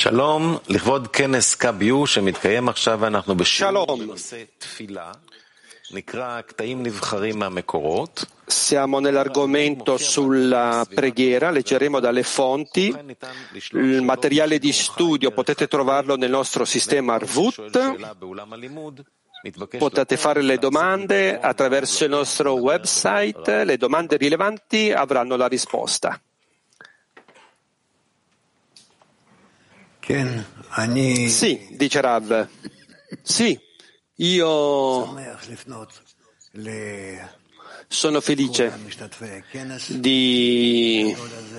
שלום, לכבוד כנס קביו שמתקיים עכשיו ואנחנו בשיעור בנושא תפילה, נקרא קטעים נבחרים מהמקורות. Siamo nell'argomento sulla preghiera, leggeremo dalle fonti, il materiale di studio potete trovarlo nel nostro sistema Arvut, potete fare le domande attraverso il nostro website, le domande rilevanti avranno la risposta. Sì, dice Rav, sì, io sono felice di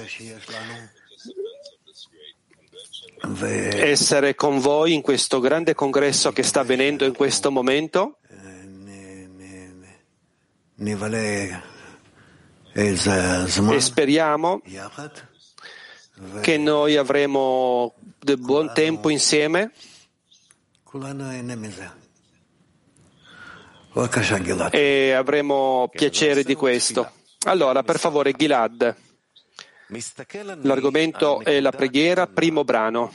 essere con voi in questo grande congresso che sta avvenendo in questo momento. E speriamo che noi avremo del buon tempo insieme. E avremo piacere di questo. Allora, per favore, Gilad. L'argomento è la preghiera, primo brano.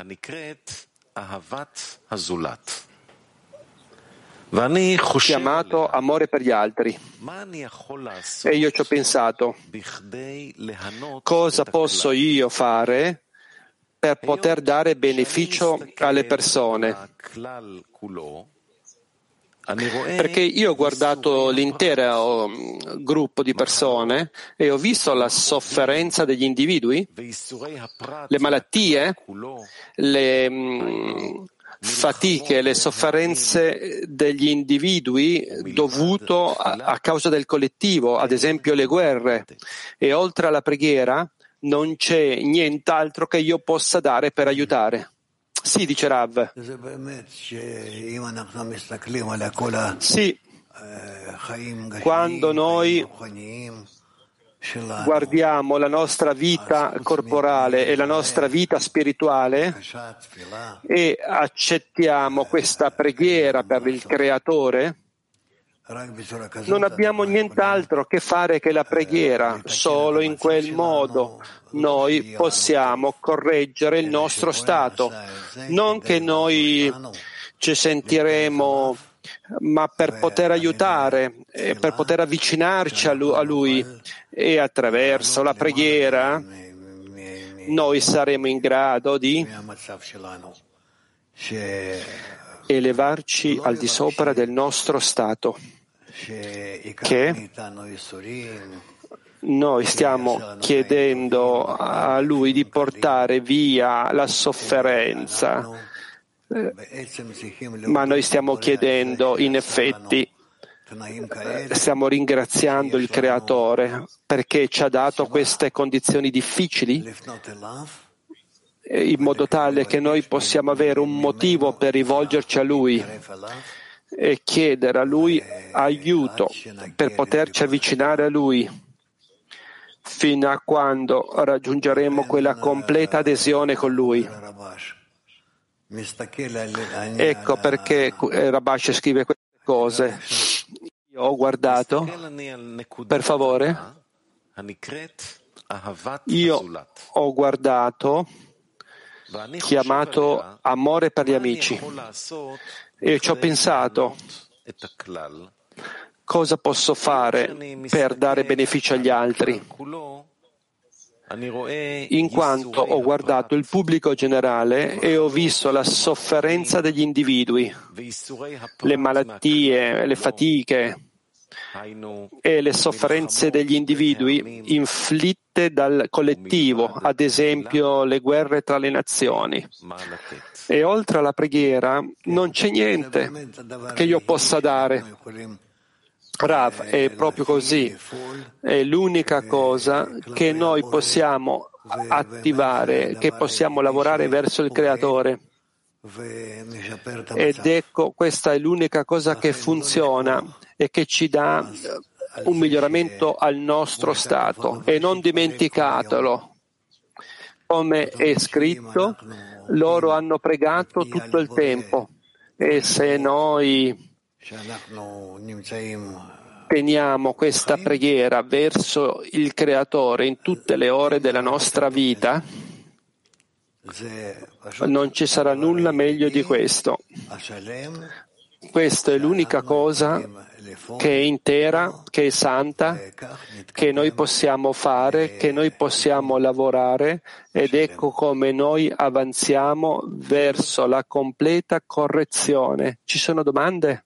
Chiamato amore per gli altri. E io ci ho pensato, cosa posso io fare per poter dare beneficio alle persone? Perché io ho guardato l'intero gruppo di persone e ho visto la sofferenza degli individui, le malattie, le fatiche, le sofferenze degli individui dovuto a causa del collettivo, ad esempio le guerre. E oltre alla preghiera non c'è nient'altro che io possa dare per aiutare. Sì, dice Rav. Sì, quando noi guardiamo la nostra vita corporale e la nostra vita spirituale e accettiamo questa preghiera per il Creatore, non abbiamo nient'altro che fare che la preghiera. Solo in quel modo noi possiamo correggere il nostro stato. Non che noi ci sentiremo, ma per poter aiutare, per poter avvicinarci a Lui. E attraverso la preghiera noi saremo in grado di elevarci al di sopra del nostro stato, che noi stiamo chiedendo a Lui di portare via la sofferenza, ma noi stiamo chiedendo, in effetti, stiamo ringraziando il Creatore perché ci ha dato queste condizioni difficili, in modo tale che noi possiamo avere un motivo per rivolgerci a Lui e chiedere a Lui aiuto per poterci avvicinare a Lui fino a quando raggiungeremo quella completa adesione con Lui. Ecco perché Rabash scrive queste cose. Io ho guardato, per favore, io ho guardato chiamato amore per gli amici e ci ho pensato cosa posso fare per dare beneficio agli altri, in quanto ho guardato il pubblico generale e ho visto la sofferenza degli individui, le malattie, le fatiche e le sofferenze degli individui inflitte dal collettivo, ad esempio le guerre tra le nazioni. E oltre alla preghiera non c'è niente che io possa dare. Rav, è proprio così. È l'unica cosa che noi possiamo attivare, che possiamo lavorare verso il Creatore. Ed ecco, questa è l'unica cosa che funziona e che ci dà un miglioramento al nostro stato. E non dimenticatelo, come è scritto, loro hanno pregato tutto il tempo. E se noi teniamo questa preghiera verso il Creatore in tutte le ore della nostra vita, Non ci sarà nulla meglio di questo. Questa è l'unica cosa che è intera, che è santa, che noi possiamo fare, che noi possiamo lavorare, ed ecco come noi avanziamo verso la completa correzione. Ci sono domande?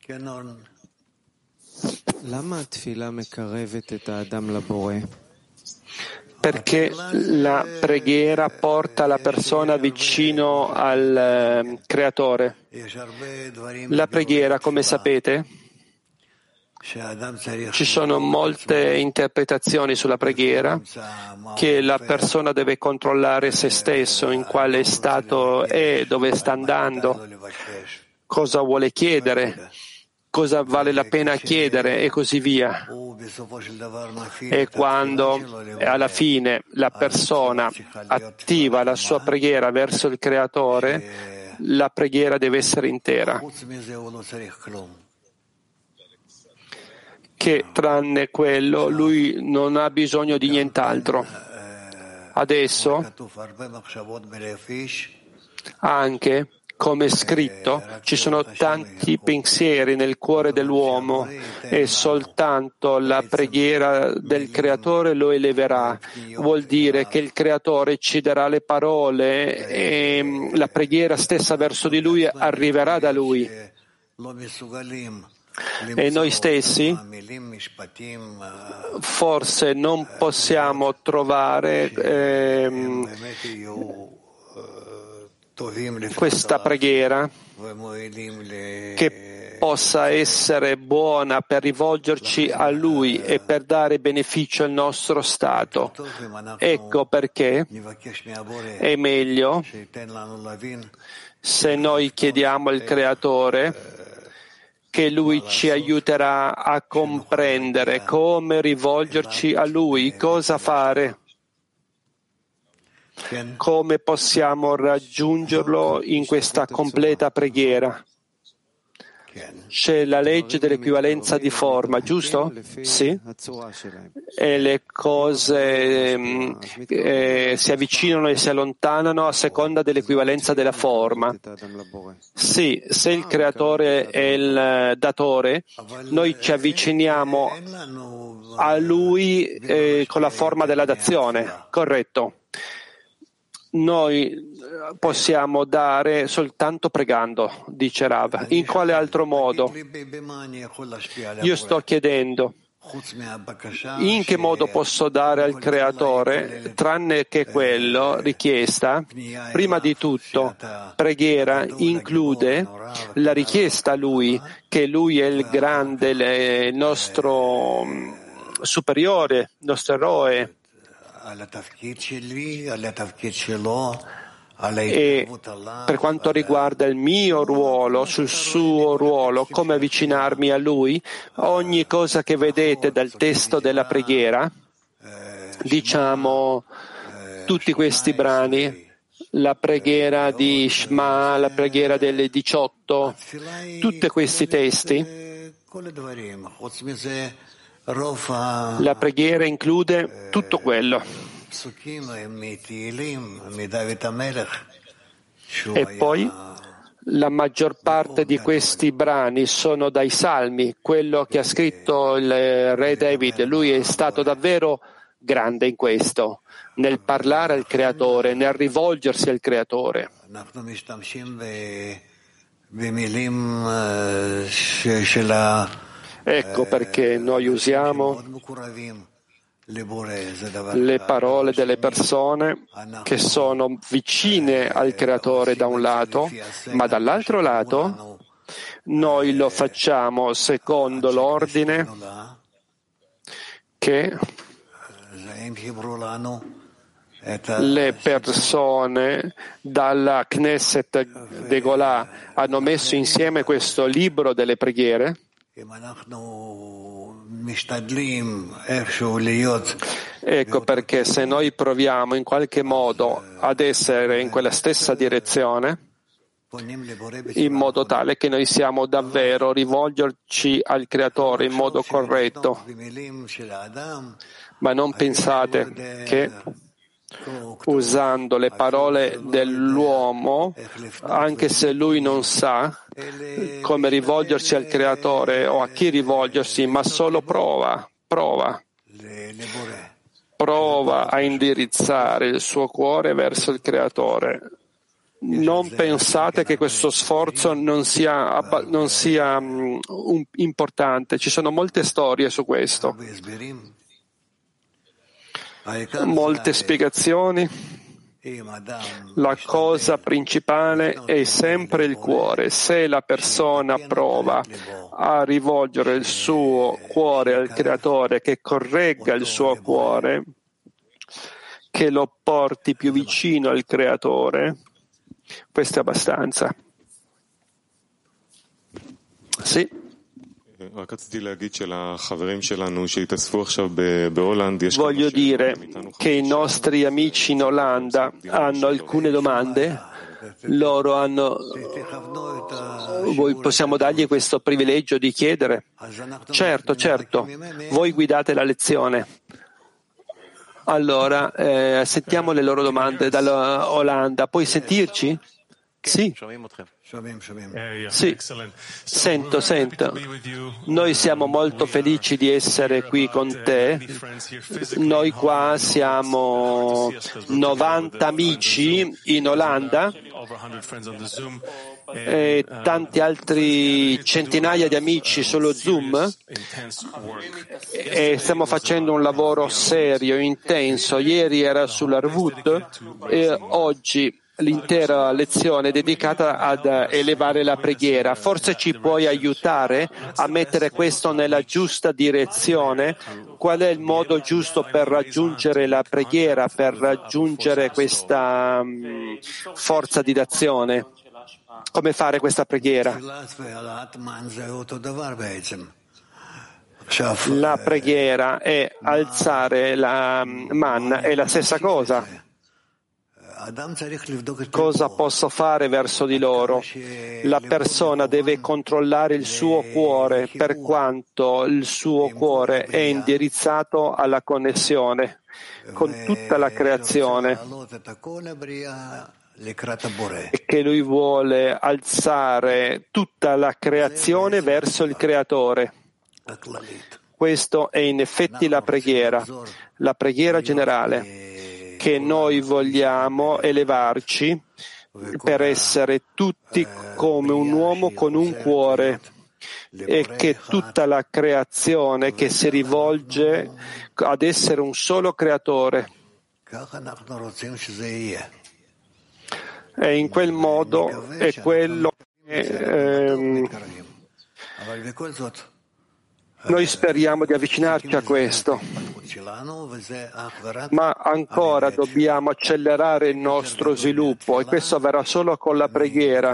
Perché la preghiera porta la persona vicino al Creatore. La preghiera, come sapete, ci sono molte interpretazioni sulla preghiera, che la persona deve controllare se stesso, in quale stato è, dove sta andando, cosa vuole chiedere, cosa vale la pena chiedere e così via. E quando alla fine la persona attiva la sua preghiera verso il Creatore, la preghiera deve essere intera. Che tranne quello lui non ha bisogno di nient'altro. Adesso anche, come è scritto, ci sono tanti pensieri nel cuore dell'uomo e soltanto la preghiera del Creatore lo eleverà. Vuol dire che il Creatore ci darà le parole e la preghiera stessa verso di Lui arriverà da Lui. E noi stessi forse non possiamo trovare questa preghiera che possa essere buona per rivolgerci a Lui e per dare beneficio al nostro stato. Ecco perché è meglio se noi chiediamo al Creatore che Lui ci aiuterà a comprendere come rivolgerci a Lui, cosa fare, come possiamo raggiungerlo in questa completa preghiera. C'è la legge dell'equivalenza di forma, giusto? Sì. E le cose si avvicinano e si allontanano a seconda dell'equivalenza della forma. Sì, se il Creatore è il datore, noi ci avviciniamo a Lui con la forma della dazione, corretto. Noi possiamo dare soltanto pregando, dice Rav. In quale altro modo? Io sto chiedendo, in che modo posso dare al Creatore, tranne che quello, richiesta? Prima di tutto, preghiera include la richiesta a Lui, che Lui è il grande, il nostro superiore, il nostro eroe. E per quanto riguarda il mio ruolo, sul suo ruolo, come avvicinarmi a Lui, ogni cosa che vedete dal testo della preghiera, diciamo tutti questi brani, la preghiera di Shema, la preghiera delle 18, tutti questi testi, la preghiera include tutto quello. E poi la maggior parte di questi brani sono dai Salmi, quello che ha scritto il re David. Lui è stato davvero grande in questo, nel parlare al Creatore, nel rivolgersi al Creatore. Ecco perché noi usiamo le parole delle persone che sono vicine al Creatore da un lato, ma dall'altro lato noi lo facciamo secondo l'ordine che le persone dalla Knesset de Golà hanno messo insieme questo libro delle preghiere. Ecco perché se noi proviamo in qualche modo ad essere in quella stessa direzione, in modo tale che noi siamo davvero rivolgerci al Creatore in modo corretto, ma non pensate che usando le parole dell'uomo, anche se lui non sa come rivolgersi al Creatore o a chi rivolgersi, ma solo prova a indirizzare il suo cuore verso il Creatore. Non pensate che questo sforzo non sia importante. Ci sono molte storie su questo, molte spiegazioni. La cosa principale è sempre il cuore. Se la persona prova a rivolgere il suo cuore al Creatore, che corregga il suo cuore, che lo porti più vicino al Creatore, questo è abbastanza. Sì. Voglio dire che i nostri amici in Olanda hanno alcune domande. Possiamo dargli questo privilegio di chiedere? Certo. Voi guidate la lezione. Allora, sentiamo le loro domande dall'Olanda. Puoi sentirci? Sì. Sì, sento. Noi siamo molto felici di essere qui con te. Noi qua siamo 90 amici in Olanda e tanti altri centinaia di amici sullo Zoom e stiamo facendo un lavoro serio, intenso. Ieri era sull'Arvut e oggi l'intera lezione è dedicata ad elevare la preghiera. Forse ci puoi aiutare a mettere questo nella giusta direzione? Qual è il modo giusto per raggiungere la preghiera, per raggiungere questa forza di d'azione? Come fare questa preghiera? La preghiera è alzare la manna, è la stessa cosa. Cosa posso fare verso di loro? La persona deve controllare il suo cuore, per quanto il suo cuore è indirizzato alla connessione con tutta la creazione e che lui vuole alzare tutta la creazione verso il Creatore. Questo è in effetti la preghiera generale, che noi vogliamo elevarci per essere tutti come un uomo con un cuore e che tutta la creazione che si rivolge ad essere un solo creatore. E in quel modo è quello che noi speriamo di avvicinarci a questo, ma ancora dobbiamo accelerare il nostro sviluppo e questo avverrà solo con la preghiera.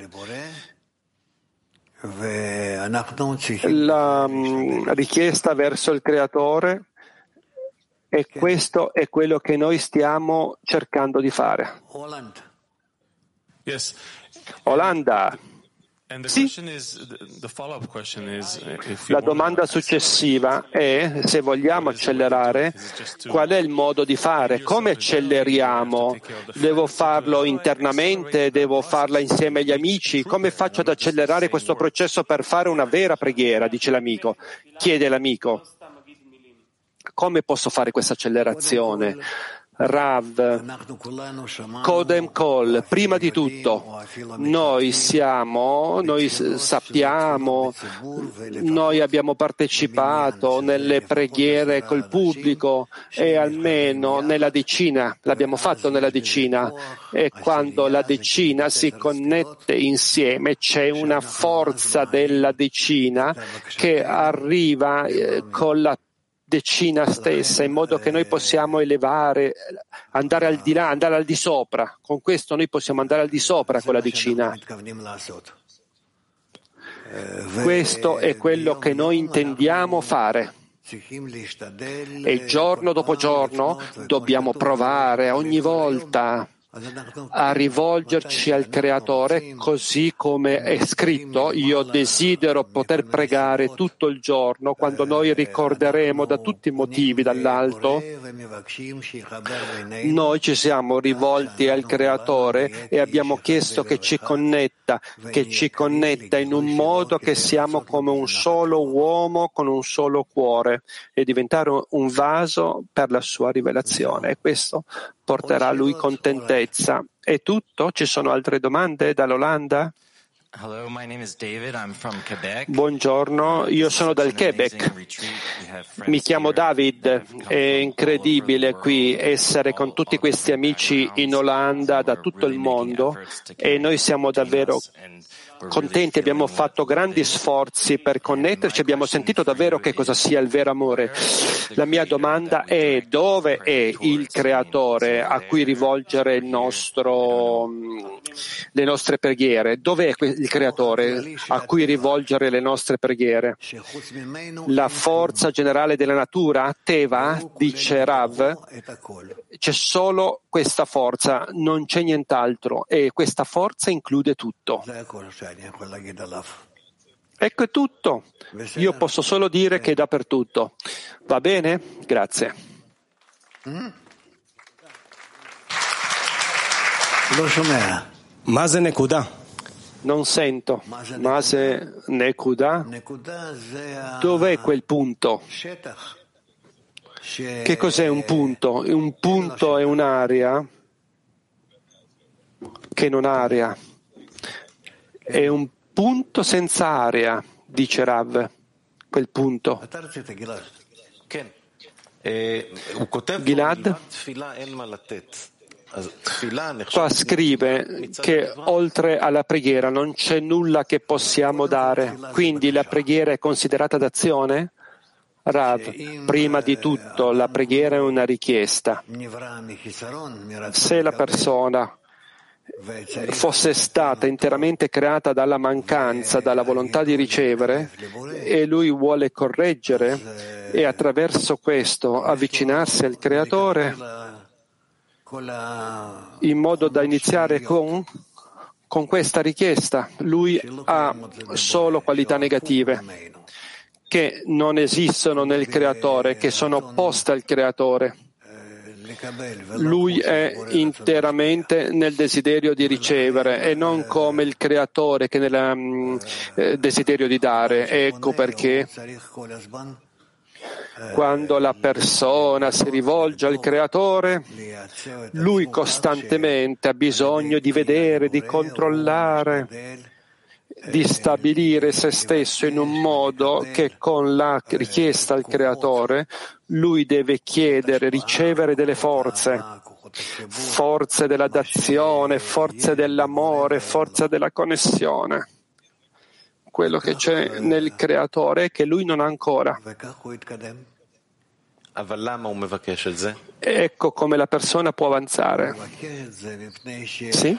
La richiesta verso il Creatore, e questo è quello che noi stiamo cercando di fare. Olanda. Sì. La domanda successiva è, se vogliamo accelerare, qual è il modo di fare? Come acceleriamo? Devo farlo internamente? Devo farla insieme agli amici? Come faccio ad accelerare questo processo per fare una vera preghiera? Dice l'amico. Chiede l'amico. Come posso fare questa accelerazione? Rav, Kodem Kol, prima di tutto, noi sappiamo, noi abbiamo partecipato nelle preghiere col pubblico e almeno nella decina, l'abbiamo fatto nella decina, e quando la decina si connette insieme c'è una forza della decina che arriva con la decina stessa, in modo che noi possiamo elevare, andare al di là, andare al di sopra. Con questo noi possiamo andare al di sopra con la decina. Questo è quello che noi intendiamo fare. E giorno dopo giorno dobbiamo provare ogni volta a rivolgerci al Creatore, così come è scritto: io desidero poter pregare tutto il giorno. Quando noi ricorderemo da tutti i motivi dall'alto, noi ci siamo rivolti al Creatore e abbiamo chiesto che ci connetta in un modo che siamo come un solo uomo con un solo cuore e diventare un vaso per la sua rivelazione. E questo porterà a lui contentezza. È tutto? Ci sono altre domande dall'Olanda? Hello, my name is David. I'm from Quebec. Buongiorno, io sono dal Quebec. Mi chiamo David. È incredibile qui essere con tutti questi amici in Olanda da tutto il mondo e noi siamo davvero contenti, abbiamo fatto grandi sforzi per connetterci, abbiamo sentito davvero che cosa sia il vero amore. La mia domanda è: dove è il Creatore a cui rivolgere le nostre preghiere? Dove è il Creatore a cui rivolgere le nostre preghiere? La forza generale della natura, Teva, dice Rav, c'è solo questa forza, non c'è nient'altro, e questa forza include tutto. Ecco, è tutto. Io posso solo dire che è dappertutto. Va bene? Grazie. Mase Nekuda. Non sento. Mase Nekuda? Dov'è quel punto? Che cos'è un punto? Un punto è un'area che non ha area. È un punto senza area, dice Rav, quel punto. Gilad? Qua scrive che oltre alla preghiera non c'è nulla che possiamo dare, quindi la preghiera è considerata d'azione? Rav, prima di tutto la preghiera è una richiesta. Se la persona fosse stata interamente creata dalla mancanza, dalla volontà di ricevere, e lui vuole correggere e attraverso questo avvicinarsi al Creatore in modo da iniziare con questa richiesta, lui ha solo qualità negative che non esistono nel Creatore, che sono opposte al Creatore. Lui è interamente nel desiderio di ricevere e non come il Creatore che nel desiderio di dare. Ecco perché quando la persona si rivolge al Creatore, lui costantemente ha bisogno di vedere, di controllare, di stabilire se stesso in un modo che con la richiesta al Creatore lui deve chiedere, ricevere delle forze della dazione, forze dell'amore, forze della connessione. Quello che c'è nel Creatore è che lui non ha ancora. Ecco come la persona può avanzare. Sì?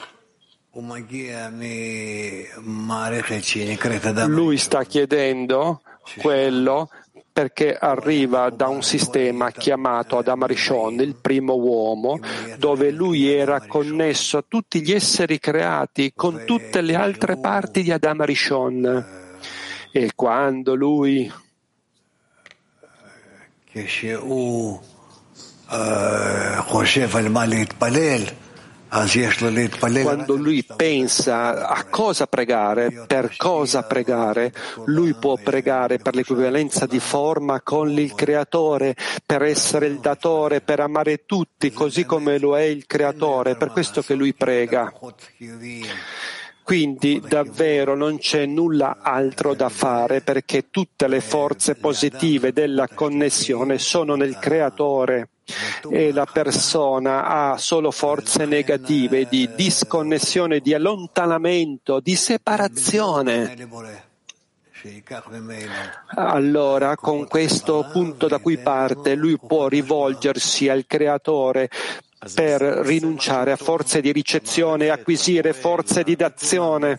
Lui sta chiedendo quello perché arriva da un sistema chiamato Adam Rishon, il primo uomo, dove lui era connesso a tutti gli esseri creati con tutte le altre parti di Adam Rishon. E quando lui pensa a cosa pregare, per cosa pregare, lui può pregare per l'equivalenza di forma con il Creatore, per essere il datore, per amare tutti così come lo è il Creatore, per questo che lui prega. Quindi davvero non c'è nulla altro da fare perché tutte le forze positive della connessione sono nel Creatore e la persona ha solo forze negative di disconnessione, di allontanamento, di separazione. Allora, con questo punto da cui parte, lui può rivolgersi al Creatore per rinunciare a forze di ricezione e acquisire forze di dazione.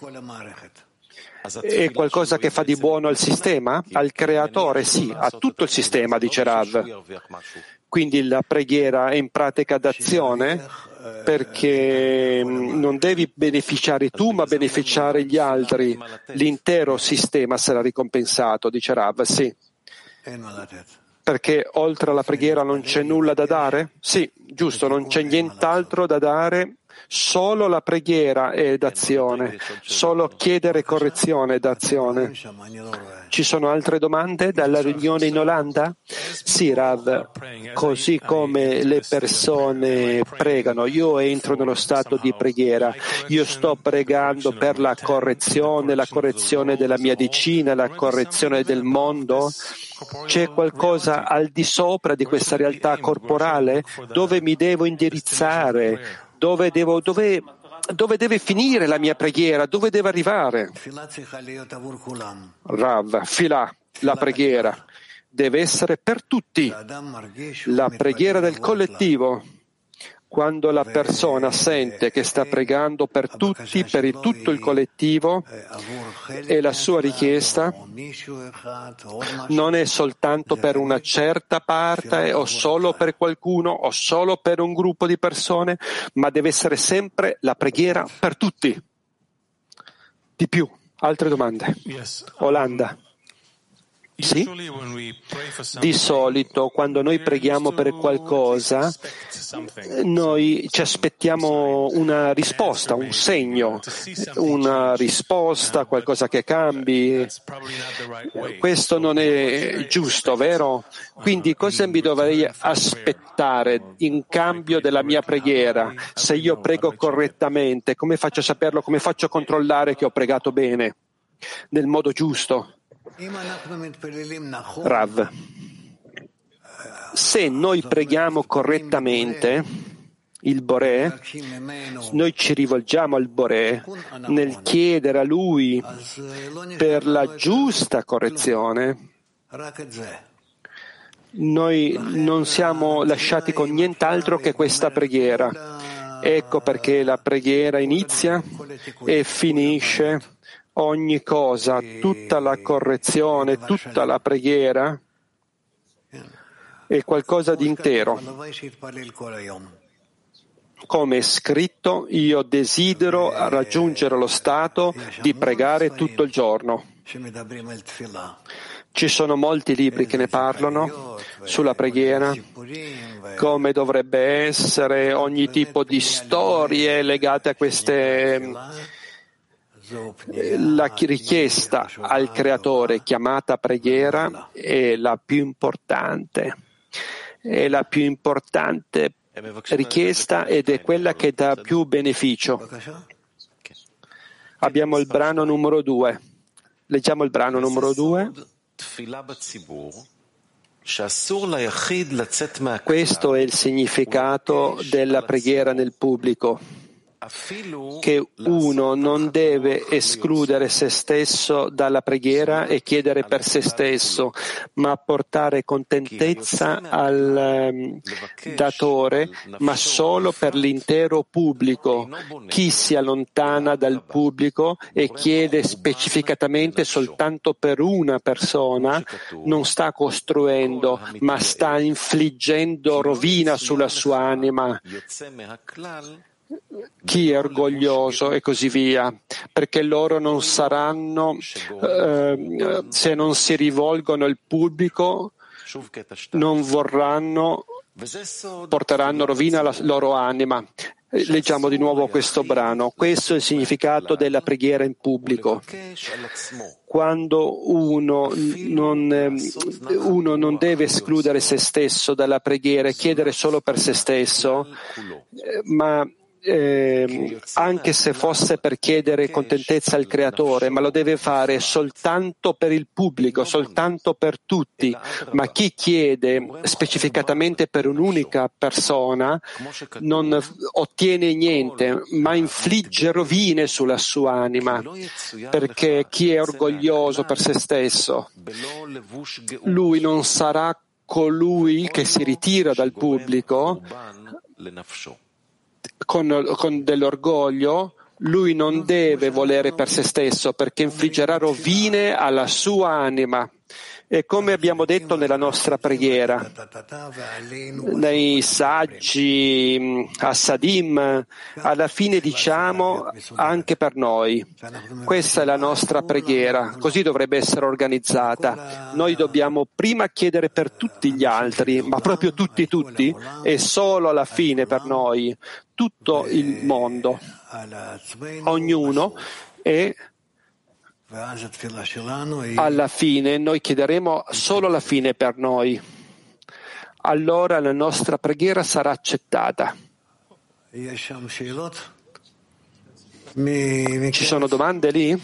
È qualcosa che fa di buono al sistema? Al Creatore? Sì, a tutto il sistema, dice Rav. Quindi la preghiera è in pratica d'azione perché non devi beneficiare tu, ma beneficiare gli altri. L'intero sistema sarà ricompensato, dice Rav. Sì. Perché oltre alla preghiera non c'è nulla da dare? Sì, giusto, non c'è nient'altro da dare, solo la preghiera è d'azione, solo chiedere correzione è d'azione. Ci sono altre domande dalla riunione in Olanda? Sì, Rav, così come le persone pregano, io entro nello stato di preghiera, io sto pregando per la correzione della mia decina, la correzione del mondo. C'è qualcosa al di sopra di questa realtà corporale? Dove mi devo indirizzare? Dove deve finire la mia preghiera? Dove deve arrivare? Rav, Filà, la preghiera deve essere per tutti, la preghiera del collettivo. Quando la persona sente che sta pregando per tutti, per tutto il collettivo, e la sua richiesta non è soltanto per una certa parte o solo per qualcuno o solo per un gruppo di persone, ma deve essere sempre la preghiera per tutti. Di più, altre domande? Olanda. Sì? Di solito, quando noi preghiamo per qualcosa, noi ci aspettiamo una risposta, un segno, una risposta, qualcosa che cambi. Questo non è giusto, vero? Quindi cosa mi dovrei aspettare in cambio della mia preghiera? Se io prego correttamente, come faccio a saperlo? Come faccio a controllare che ho pregato bene, nel modo giusto? Rav, se noi preghiamo correttamente il Boré, noi ci rivolgiamo al Boré nel chiedere a Lui per la giusta correzione, noi non siamo lasciati con nient'altro che questa preghiera. Ecco perché la preghiera inizia e finisce. Ogni cosa, tutta la correzione, tutta la preghiera è qualcosa di intero. Come è scritto, io desidero raggiungere lo stato di pregare tutto il giorno. Ci sono molti libri che ne parlano sulla preghiera, come dovrebbe essere, ogni tipo di storie legate a queste. La richiesta al Creatore chiamata preghiera è la più importante. È la più importante richiesta ed è quella che dà più beneficio. Abbiamo il brano numero 2. Leggiamo il brano numero 2. Questo è il significato della preghiera nel pubblico, che uno non deve escludere se stesso dalla preghiera e chiedere per se stesso, ma portare contentezza al datore, ma solo per l'intero pubblico. Chi si allontana dal pubblico e chiede specificatamente soltanto per una persona non sta costruendo, ma sta infliggendo rovina sulla sua anima. Chi è orgoglioso e così via, perché loro non saranno, se non si rivolgono al pubblico, non vorranno, porteranno rovina alla loro anima. Leggiamo di nuovo questo brano. Questo è il significato della preghiera in pubblico. Quando uno non deve escludere se stesso dalla preghiera e chiedere solo per se stesso, ma anche se fosse per chiedere contentezza al Creatore, ma lo deve fare soltanto per il pubblico, soltanto per tutti. Ma chi chiede specificatamente per un'unica persona non ottiene niente, ma infligge rovine sulla sua anima, perché chi è orgoglioso per se stesso, lui non sarà colui che si ritira dal pubblico con dell'orgoglio. Lui non deve volere per se stesso, perché infliggerà rovine alla sua anima. E come abbiamo detto nella nostra preghiera, nei saggi, Assadim, alla fine diciamo anche per noi. Questa è la nostra preghiera, così dovrebbe essere organizzata. Noi dobbiamo prima chiedere per tutti gli altri, ma proprio tutti, e solo alla fine per noi, tutto il mondo, ognuno, e alla fine noi chiederemo solo alla fine per noi. Allora la nostra preghiera sarà accettata. Ci sono domande lì?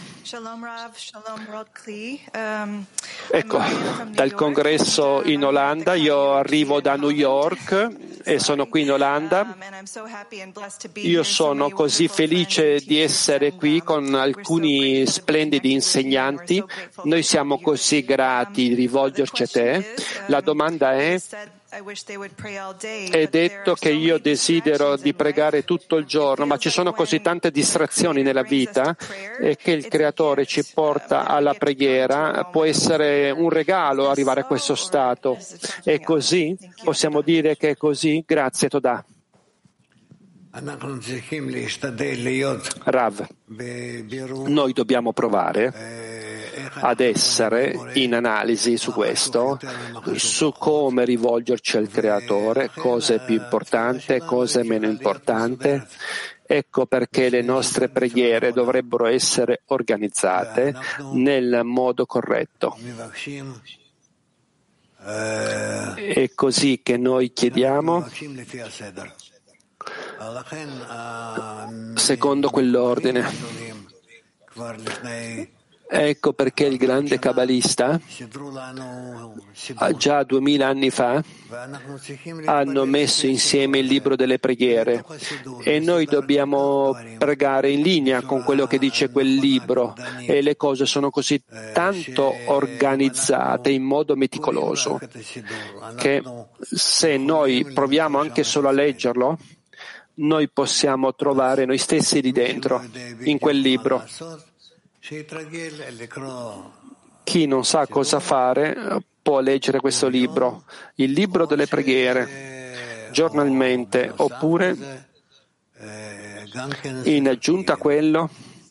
Ecco, dal congresso in Olanda, io arrivo da New York e sono qui in Olanda. Io sono così felice di essere qui con alcuni splendidi insegnanti. Noi siamo così grati di rivolgerci a te. La domanda è detto che io desidero di pregare tutto il giorno, ma ci sono così tante distrazioni nella vita e che il Creatore ci porta alla preghiera. Può essere un regalo arrivare a questo stato. È così? Possiamo dire che è così? Grazie, Todà. Rav, noi dobbiamo provare ad essere in analisi su questo, su come rivolgerci al Creatore, cosa è più importante, cosa è meno importante. Ecco perché le nostre preghiere dovrebbero essere organizzate nel modo corretto. È così che noi chiediamo secondo quell'ordine. Ecco perché il grande kabbalista, già 2000 anni fa, hanno messo insieme il libro delle preghiere e noi dobbiamo pregare in linea con quello che dice quel libro, e le cose sono così tanto organizzate in modo meticoloso che se noi proviamo anche solo a leggerlo, noi possiamo trovare noi stessi lì dentro, in quel libro. Chi non sa cosa fare può leggere questo libro, il libro delle preghiere, giornalmente, oppure in aggiunta a quello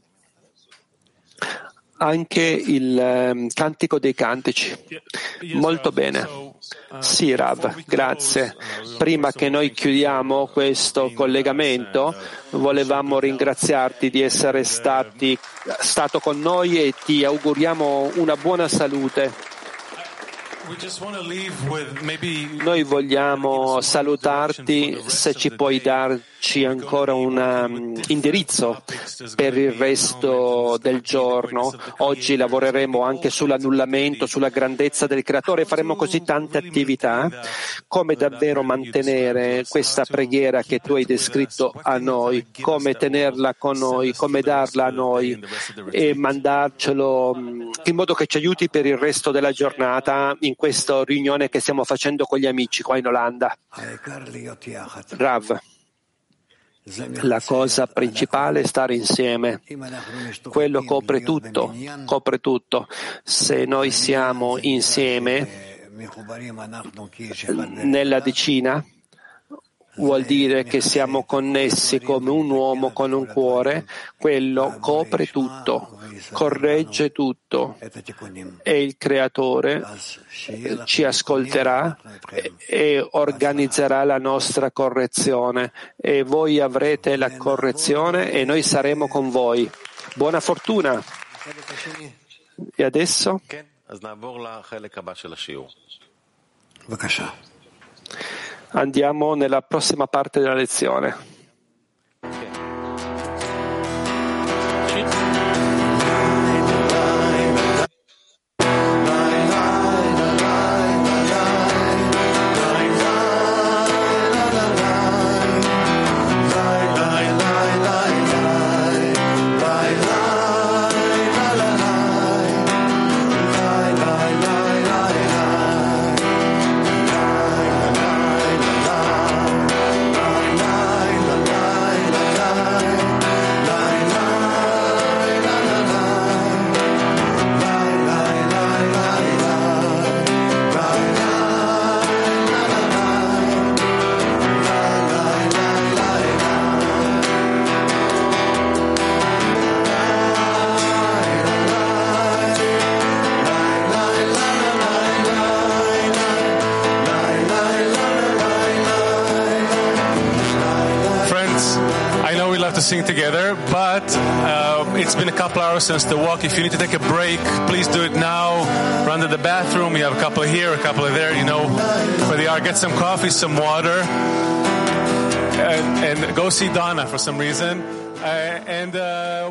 anche il Cantico dei Cantici. Molto bene. Sì, Rav, grazie. Prima che noi chiudiamo questo collegamento, volevamo ringraziarti di essere stato con noi e ti auguriamo una buona salute. Noi vogliamo salutarti, se ci puoi darci ancora un indirizzo per il resto del giorno. Oggi lavoreremo anche sull'annullamento, sulla grandezza del Creatore, faremo così tante attività. Come davvero mantenere questa preghiera che tu hai descritto a noi, come tenerla con noi, come darla a noi e mandarcelo in modo che ci aiuti per il resto della giornata in questa riunione che stiamo facendo con gli amici qua in Olanda. Rav, la cosa principale è stare insieme. Quello copre tutto. Se noi siamo insieme nella decina, vuol dire che siamo connessi come un uomo con un cuore. Quello copre tutto, corregge tutto, e il Creatore ci ascolterà e organizzerà la nostra correzione, e voi avrete la correzione e noi saremo con voi. Buona fortuna. E adesso? Andiamo nella prossima parte della lezione. sing together, but it's been a couple hours since the walk. If you need to take a break, please do it now. Run to the bathroom. You have a couple here, a couple there, you know where they are. Get some coffee, some water, and go see Donna for some reason.